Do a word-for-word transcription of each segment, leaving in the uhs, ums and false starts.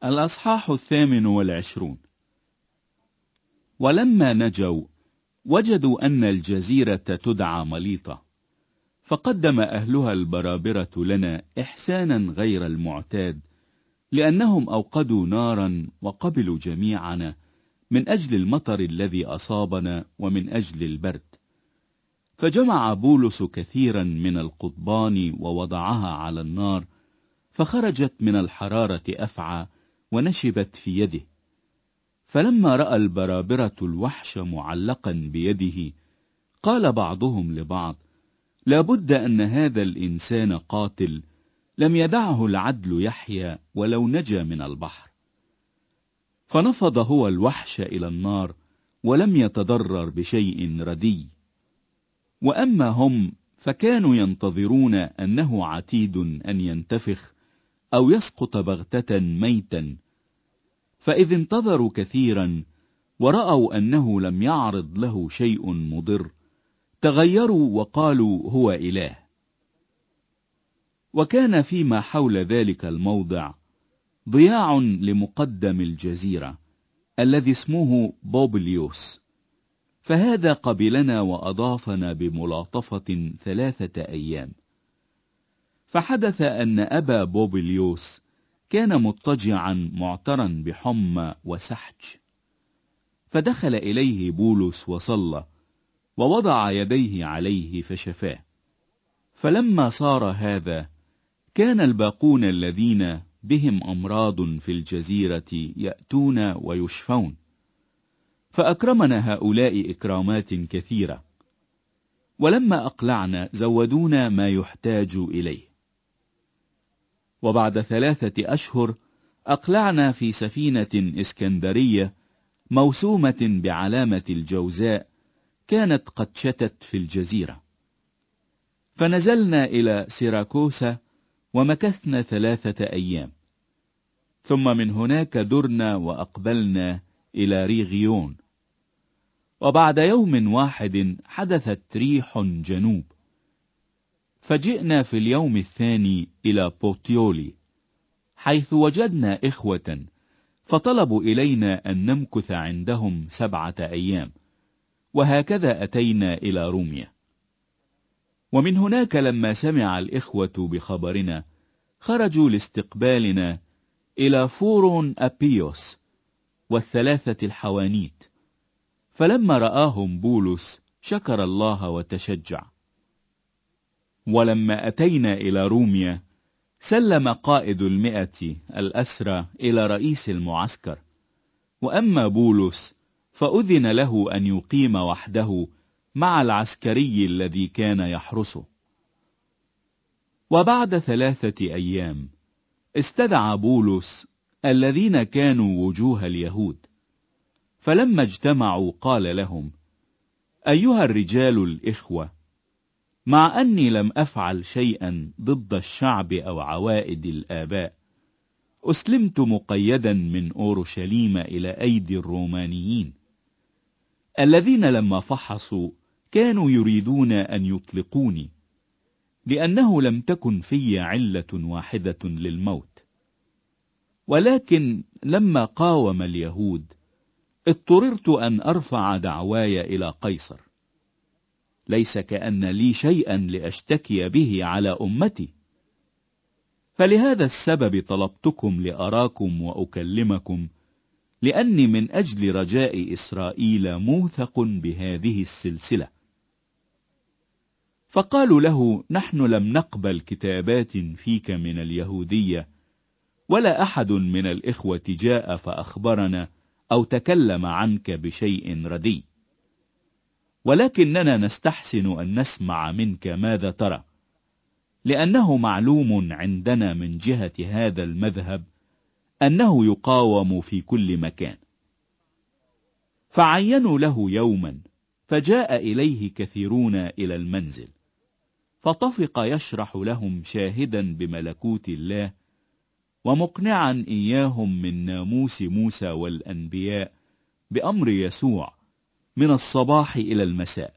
الأصحاح الثامن والعشرون. ولما نجوا وجدوا أن الجزيرة تدعى مليطة، فقدم أهلها البرابرة لنا إحسانا غير المعتاد، لأنهم أوقدوا نارا وقبلوا جميعنا من أجل المطر الذي أصابنا ومن أجل البرد. فجمع بولس كثيرا من القضبان ووضعها على النار، فخرجت من الحرارة أفعى ونشبت في يده. فلما رأى البرابرة الوحش معلقا بيده، قال بعضهم لبعض: لابد أن هذا الإنسان قاتل، لم يدعه العدل يحيى ولو نجا من البحر. فنفض هو الوحش إلى النار ولم يتضرر بشيء ردي. وأما هم فكانوا ينتظرون أنه عتيد أن ينتفخ أو يسقط بغتة ميتا. فإذ انتظروا كثيرا ورأوا أنه لم يعرض له شيء مضر، تغيروا وقالوا هو إله. وكان فيما حول ذلك الموضع ضياع لمقدم الجزيرة الذي اسمه بوبليوس، فهذا قبلنا وأضافنا بملاطفة ثلاثة أيام. فحدث أن أبا بوبليوس كان مضطجعا معترا بحمى وسحج، فدخل إليه بولس وصلى ووضع يديه عليه فشفاه. فلما صار هذا، كان الباقون الذين بهم أمراض في الجزيرة يأتون ويشفون، فأكرمنا هؤلاء إكرامات كثيرة. ولما أقلعنا زودونا ما يحتاج إليه. وبعد ثلاثة أشهر أقلعنا في سفينة إسكندرية موسومة بعلامة الجوزاء، كانت قد شتت في الجزيرة. فنزلنا إلى سيراكوسا ومكثنا ثلاثة أيام، ثم من هناك درنا وأقبلنا إلى ريغيون. وبعد يوم واحد حدثت ريح جنوب، فجئنا في اليوم الثاني إلى بوتيولي، حيث وجدنا إخوة، فطلبوا إلينا أن نمكث عندهم سبعة أيام، وهكذا أتينا إلى روميا. ومن هناك لما سمع الإخوة بخبرنا خرجوا لاستقبالنا إلى فورون أبيوس والثلاثة الحوانيت. فلما رآهم بولس شكر الله وتشجع. ولما أتينا إلى روميا سلم قائد المئة الأسرى إلى رئيس المعسكر، وأما بولس فأذن له أن يقيم وحده مع العسكري الذي كان يحرسه. وبعد ثلاثة أيام استدعى بولس الذين كانوا وجوه اليهود، فلما اجتمعوا قال لهم: أيها الرجال الإخوة، مع أني لم أفعل شيئا ضد الشعب أو عوائد الآباء، أسلمت مقيدا من أورشليم إلى أيدي الرومانيين، الذين لما فحصوا كانوا يريدون أن يطلقوني، لأنه لم تكن في علة واحدة للموت. ولكن لما قاوم اليهود اضطررت أن أرفع دعواي إلى قيصر، ليس كأن لي شيئا لأشتكي به على أمتي. فلهذا السبب طلبتكم لأراكم وأكلمكم، لأني من أجل رجاء إسرائيل موثق بهذه السلسلة. فقالوا له: نحن لم نقبل كتابات فيك من اليهودية، ولا أحد من الإخوة جاء فأخبرنا أو تكلم عنك بشيء ردي، ولكننا نستحسن أن نسمع منك ماذا ترى، لأنه معلوم عندنا من جهة هذا المذهب أنه يقاوم في كل مكان. فعينوا له يوما، فجاء إليه كثيرون إلى المنزل، فطفق يشرح لهم شاهدا بملكوت الله، ومقنعا إياهم من ناموس موسى والأنبياء بأمر يسوع من الصباح إلى المساء.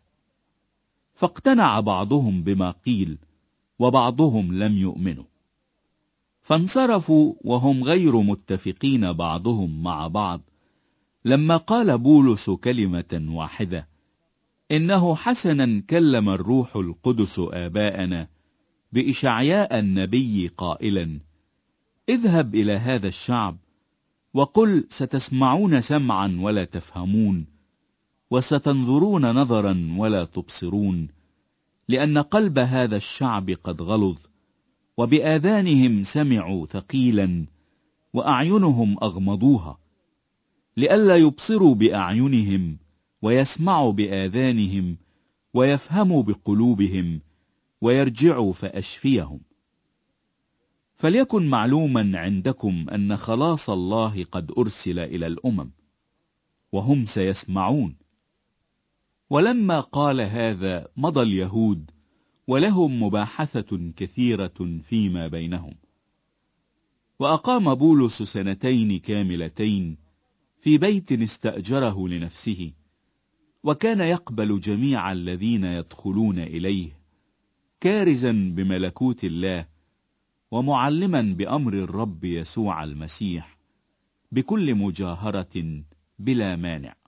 فاقتنع بعضهم بما قيل وبعضهم لم يؤمنوا. فانصرفوا وهم غير متفقين بعضهم مع بعض، لما قال بولس كلمة واحدة: إنه حسنا كلم الروح القدس آباءنا بإشعياء النبي قائلا: اذهب إلى هذا الشعب وقل ستسمعون سمعا ولا تفهمون، وستنظرون نظرا ولا تبصرون، لأن قلب هذا الشعب قد غلظ، وبآذانهم سمعوا ثقيلا، وأعينهم أغمضوها، لئلا يبصروا بأعينهم ويسمعوا بآذانهم ويفهموا بقلوبهم ويرجعوا فأشفيهم. فليكن معلوما عندكم أن خلاص الله قد أرسل إلى الأمم، وهم سيسمعون. ولما قال هذا مضى اليهود، ولهم مباحثة كثيرة فيما بينهم. وأقام بولس سنتين كاملتين في بيت استأجره لنفسه، وكان يقبل جميع الذين يدخلون إليه، كارزا بملكوت الله، ومعلما بأمر الرب يسوع المسيح بكل مجاهرة بلا مانع.